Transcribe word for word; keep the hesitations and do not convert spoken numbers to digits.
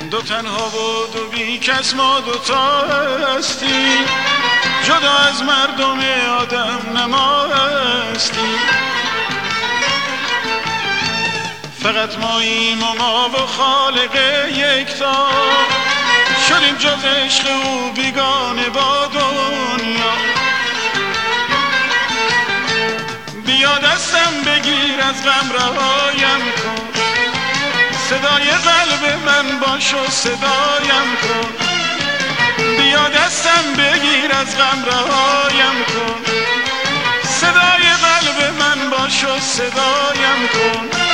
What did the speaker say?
دو تنها و دو بی کس ما دوتا هستیم، جدا از مردم آدم نما هستیم. فقط ماییم و ما و خالق یکتا، شدیم جز عشق او بیگانه با دنیا. بیا دستم بگیر از غم رهایم کن، صدای قلب من باش و صدایم کن. بیا دستم بگیر از غم رهایم کن، صدای قلب من باش و صدایم کن.